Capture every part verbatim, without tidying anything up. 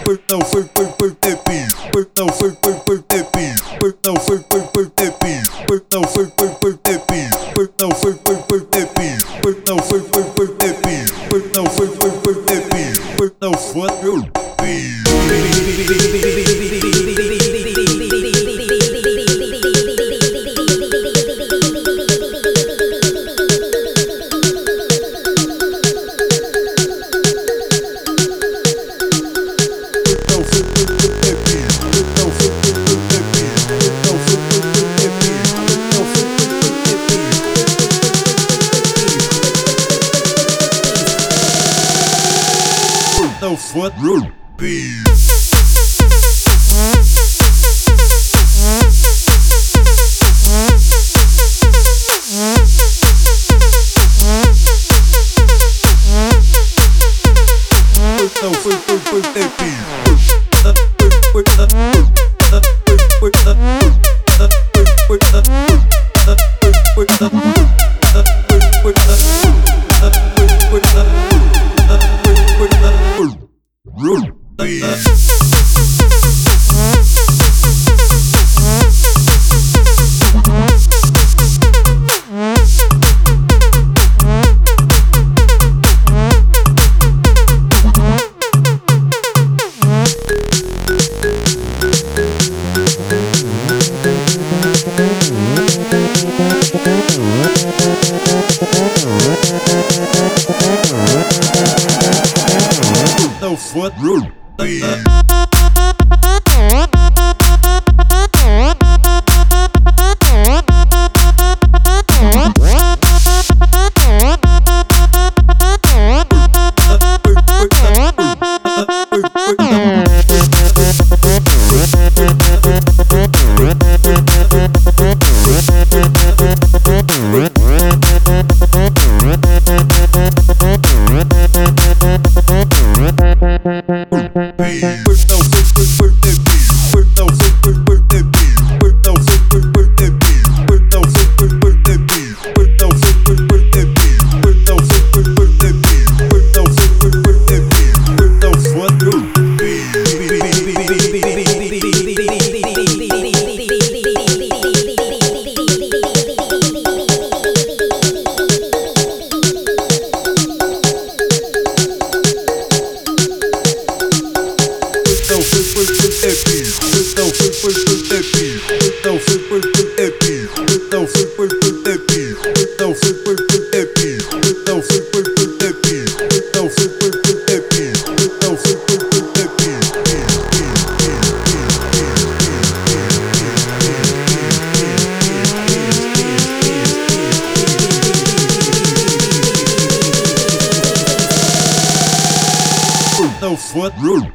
não foi foi foi tepi, não foi foi foi tepi, não foi foi foi tepi, não foi foi foi tepi, não foi foi foi tepi, não foi foi foi tepi, não foi foi foi tepi, não foi no front room. Não foi foi foi tepi. No front room. No front room.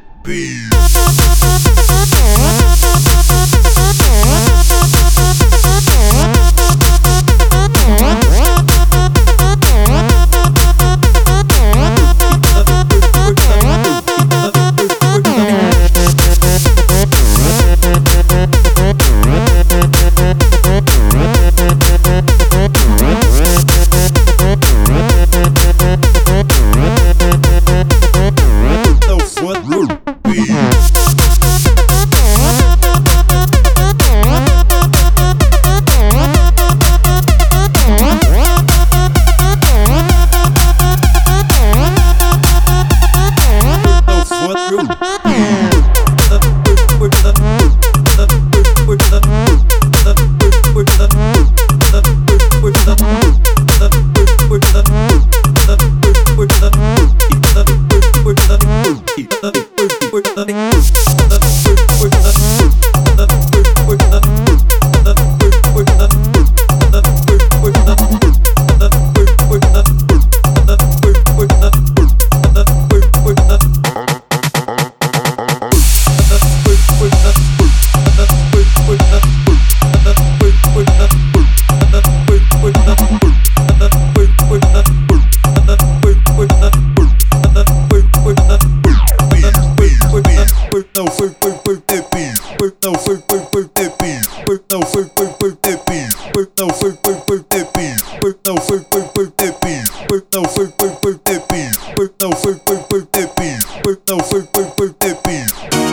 Não foi, foi, foi, tepi. Não foi, foi, foi, tepi. Não foi, foi. birthday beat.